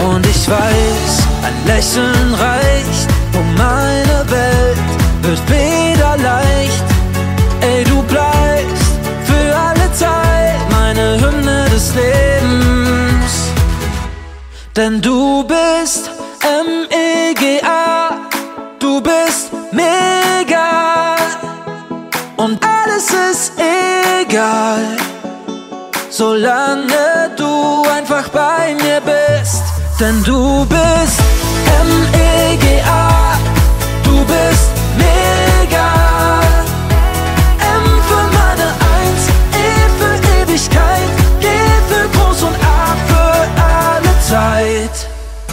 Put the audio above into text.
Und ich weiß, ein Lächeln reicht, und meine Welt wird wieder leicht. Ey, du bleibst für alle Zeit meine Hymne des Lebens. Denn du bist MEGA, du bist mega. Und alles ist egal, solange du einfach bei mir bist. Denn du bist MEGA.